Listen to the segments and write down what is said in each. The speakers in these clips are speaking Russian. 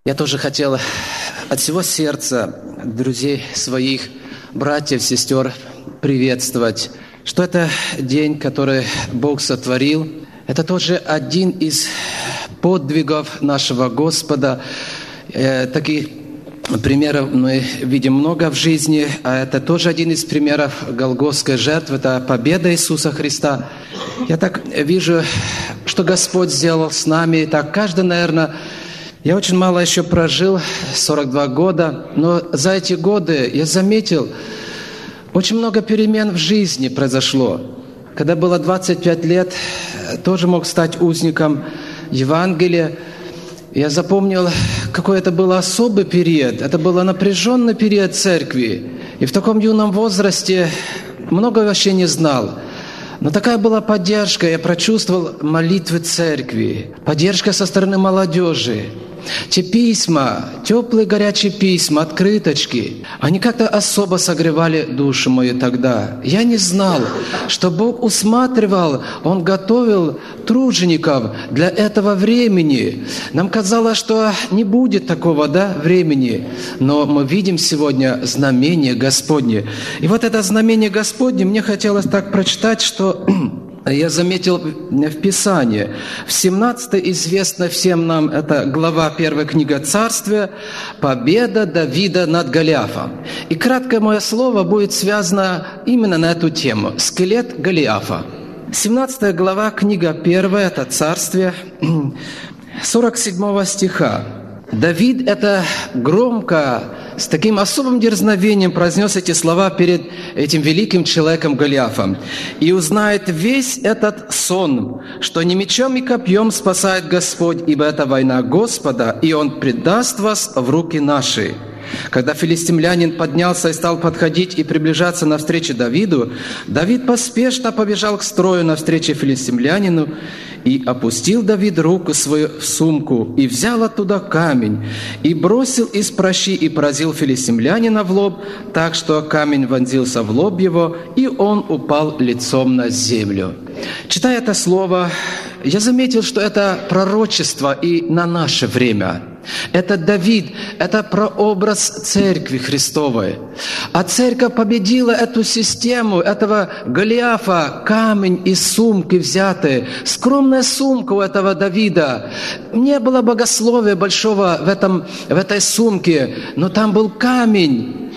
Я тоже хотел от всего сердца друзей своих, братьев, сестер приветствовать, что это день, который Бог сотворил. Это тоже один из подвигов нашего Господа. Таких примеров мы видим много в жизни, а это тоже один из примеров голгофской жертвы, это победа Иисуса Христа. Я так вижу, что Господь сделал с нами, так каждый, наверное, я очень мало еще прожил, 42 года, но за эти годы я заметил, очень много перемен в жизни произошло. Когда было 25 лет, тоже мог стать узником Евангелия. Я запомнил, какой это был особый период. Это был напряженный период церкви. И в таком юном возрасте много вообще не знал. Но такая была поддержка. Я прочувствовал молитвы церкви, поддержка со стороны молодежи. Те письма, теплые горячие письма, открыточки, они как-то особо согревали душу мою тогда. Я не знал, что Бог усматривал, Он готовил тружеников для этого времени. Нам казалось, что не будет такого времени, но мы видим сегодня знамение Господне. И вот это знамение Господне мне хотелось так прочитать, что я заметил в Писании. В 17-й известно всем нам, это глава 1 книга Царствия, победа Давида над Голиафом. И краткое мое слово будет связано именно на эту тему. Скелет Голиафа. 17 глава, книга 1, это Царствие, 47 стиха. Давид это громко, с таким особым дерзновением произнес эти слова перед этим великим человеком Голиафом. «И узнает весь этот сон, что не мечом и копьем спасает Господь, ибо это война Господа, и Он предаст вас в руки наши». Когда филистимлянин поднялся и стал подходить и приближаться навстречу Давиду, Давид поспешно побежал к строю навстречу филистимлянину, и опустил Давид руку свою в сумку, и взял оттуда камень, и бросил из пращи, и поразил филистимлянина в лоб, так что камень вонзился в лоб его, и он упал лицом на землю. Читая это слово, я заметил, что это пророчество и на наше время. Это Давид, это прообраз Церкви Христовой. А Церковь победила эту систему, этого Голиафа, камень из сумки взятый, скромная сумка у этого Давида. Не было богословия большого в этой сумке, но там был камень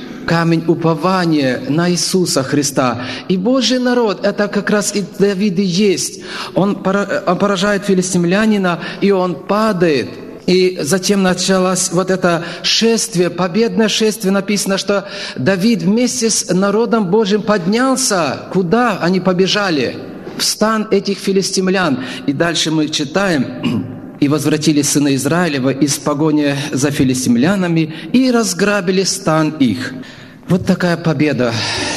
упования на Иисуса Христа. И Божий народ, это как раз и Давид и есть. Он поражает филистимлянина, и он падает. И затем началось вот это шествие, победное шествие. Написано, что Давид вместе с народом Божьим поднялся. Куда они побежали? В стан этих филистимлян. И дальше мы читаем: «И возвратились сыны Израилева из погони за филистимлянами и разграбили стан их». Вот такая победа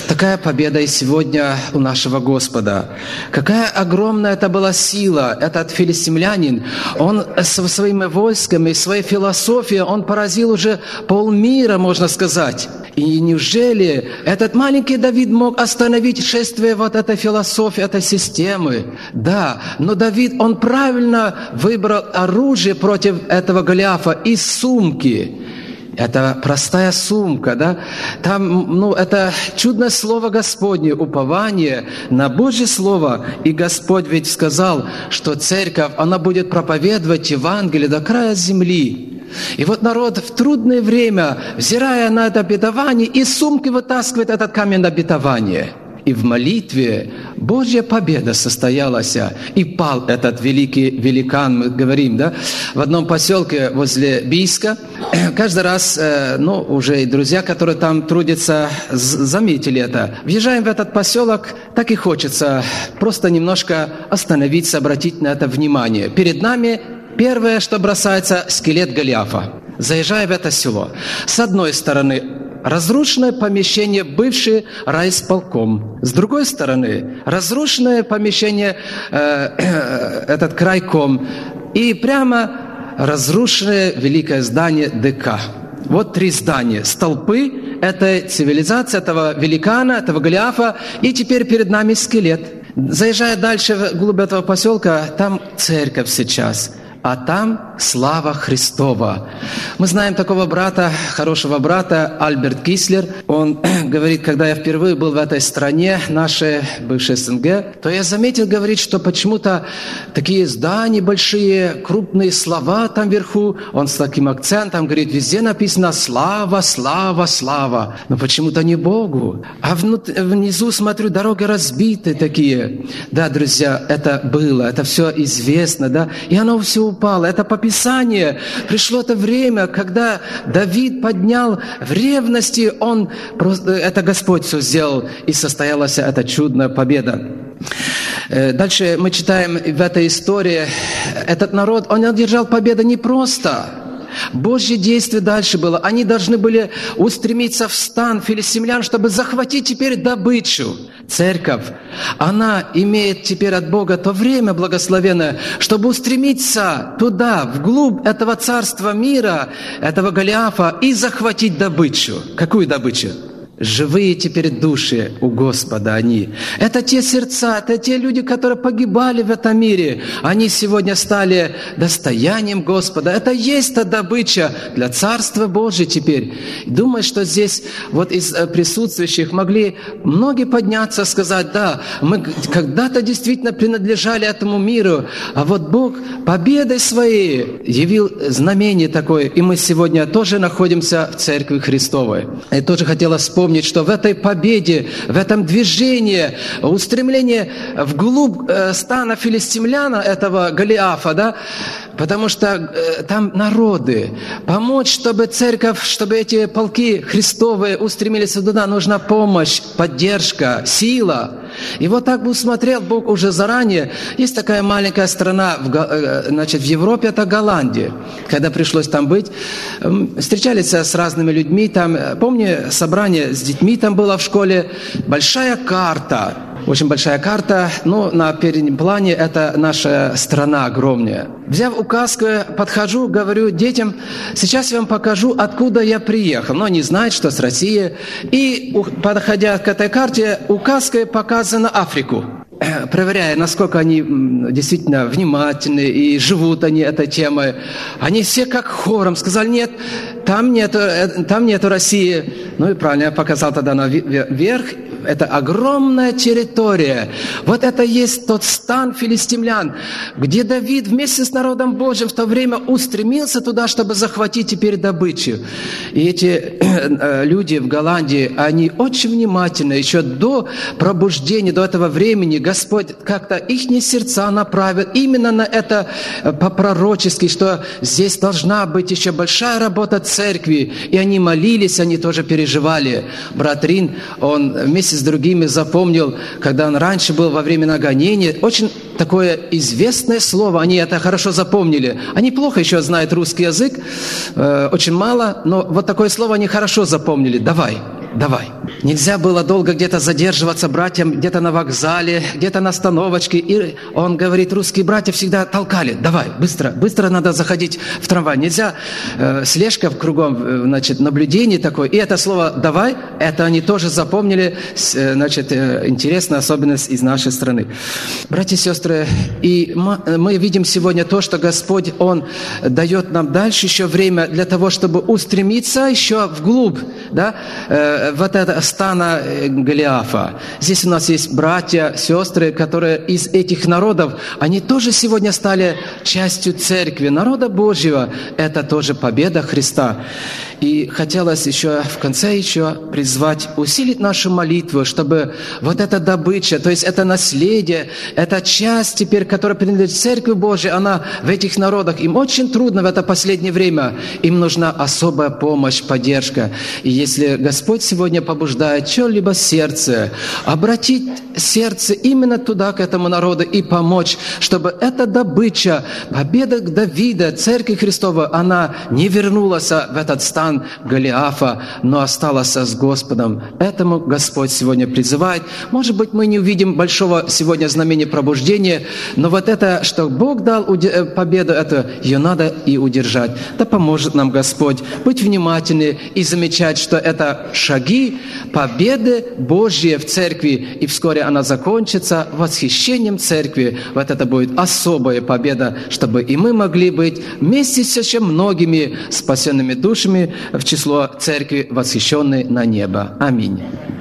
и сегодня у нашего Господа. Какая огромная это была сила, этот филистимлянин. Он со своими войсками, своей философией, он поразил уже полмира, можно сказать. И неужели этот маленький Давид мог остановить шествие вот этой философии, этой системы? Да, но Давид, он правильно выбрал оружие против этого Голиафа из сумки. Это простая сумка, да? Там, это чудное слово Господне, упование на Божье Слово. И Господь ведь сказал, что церковь, она будет проповедовать Евангелие до края земли. И вот народ в трудное время, взирая на это обетование, из сумки вытаскивает этот камень обетования. И в молитве Божья победа состоялась, и пал этот великий великан, мы говорим, да, в одном поселке возле Бийска. Каждый раз, уже и друзья, которые там трудятся, заметили это. Въезжаем в этот поселок, так и хочется просто немножко остановиться, обратить на это внимание. Перед нами первое, что бросается, скелет Голиафа. Заезжая в это село, с одной стороны разрушенное помещение, бывший райисполком. С другой стороны, разрушенное помещение, этот крайком. И прямо разрушенное великое здание ДК. Вот 3 здания. Столпы этой цивилизации, этого великана, этого Голиафа. И теперь перед нами скелет. Заезжая дальше вглубь этого поселка, там церковь сейчас. а там слава Христова. Мы знаем такого брата, хорошего брата, Альберт Кислер. Он говорит, когда я впервые был в этой стране, нашей бывшей СНГ, то я заметил, говорит, что почему-то такие здания большие, крупные слова там вверху, он с таким акцентом говорит, везде написано «слава, слава, слава», но почему-то не Богу. А внизу, смотрю, дороги разбиты такие. Да, друзья, это было, это все известно, да, и оно все упало. Это по Писанию. Пришло это время, когда Давид поднял в ревности, это Господь все сделал, и состоялась эта чудная победа. Дальше мы читаем в этой истории, этот народ, он одержал победу не просто. Божье действие дальше было. Они должны были устремиться в стан филистимлян, чтобы захватить теперь добычу. Церковь, она имеет теперь от Бога то время благословенное, чтобы устремиться туда, вглубь этого царства мира, этого Голиафа, и захватить добычу. Какую добычу? Живые теперь души у Господа они. Это те сердца, это те люди, которые погибали в этом мире. Они сегодня стали достоянием Господа. Это есть та добыча для Царства Божия теперь. Думаю, что здесь вот из присутствующих могли многие подняться и сказать, да, мы когда-то действительно принадлежали этому миру, а вот Бог победой своей явил знамение такое, и мы сегодня тоже находимся в Церкви Христовой. Я тоже хотела вспомнить, что в этой победе, в этом движении, устремлении вглубь стана филистимляна, этого Голиафа, да, потому что там народы. Помочь, чтобы церковь, чтобы эти полки Христовые устремились туда, нужна помощь, поддержка, сила. И вот так бы усмотрел Бог уже заранее. Есть такая маленькая страна в Европе, это Голландия. Когда пришлось там быть, встречались с разными людьми. Там, помню, собрание с детьми там было в школе. Большая карта. Очень большая карта, но на переднем плане это наша страна огромная. Взяв указку, подхожу, говорю детям, сейчас я вам покажу, откуда я приехал. Но они знают, что с России. И, подходя к этой карте, указкой показана Африку. Проверяя, насколько они действительно внимательны и живут они этой темой. Они все как хором сказали, нет, там нету России. Ну и правильно, я показал тогда наверх. Это огромная территория. Вот это есть тот стан филистимлян, где Давид вместе с народом Божьим в то время устремился туда, чтобы захватить теперь добычу. И эти люди в Голландии, они очень внимательны. Еще до пробуждения, до этого времени Господь как-то их сердца направил именно на это по-пророчески, что здесь должна быть еще большая работа церкви. И они молились, они тоже переживали. Брат Рин, он вместе с другими запомнил, когда он раньше был во времена гонения, очень такое известное слово, они это хорошо запомнили. Они плохо еще знают русский язык, очень мало, но вот такое слово они хорошо запомнили. Давай. Нельзя было долго где-то задерживаться братьям, где-то на вокзале, где-то на остановочке. И он говорит, русские братья всегда толкали. Давай, быстро надо заходить в трамвай. Нельзя, слежка кругом, наблюдение такое. И это слово «давай», это они тоже запомнили, интересная особенность из нашей страны. Братья и сестры, и мы видим сегодня то, что Господь, Он дает нам дальше еще время для того, чтобы устремиться еще вглубь, да, вот это стана Голиафа. Здесь у нас есть братья, сестры, которые из этих народов, они тоже сегодня стали частью церкви, народа Божьего. Это тоже победа Христа. И хотелось еще в конце призвать усилить нашу молитву, чтобы вот эта добыча, то есть это наследие, эта часть теперь, которая принадлежит Церкви Божьей, она в этих народах, им очень трудно в это последнее время, им нужна особая помощь, поддержка. И если Господь сегодня побуждает чье-либо сердце, обратить сердце именно туда, к этому народу, и помочь, чтобы эта добыча, победа Давида, Церкви Христовой, она не вернулась в этот стан план Голиафа, но осталась с Господом. Этому Господь сегодня призывает. Может быть, мы не увидим большого сегодня знамения пробуждения, но вот это, что Бог дал победу, ее надо и удержать. Да поможет нам Господь быть внимательны и замечать, что это шаги победы Божьей в церкви, и вскоре она закончится восхищением церкви. Вот это будет особая победа, чтобы и мы могли быть вместе с еще многими спасенными душами в число церкви, восхищенной на небо. Аминь.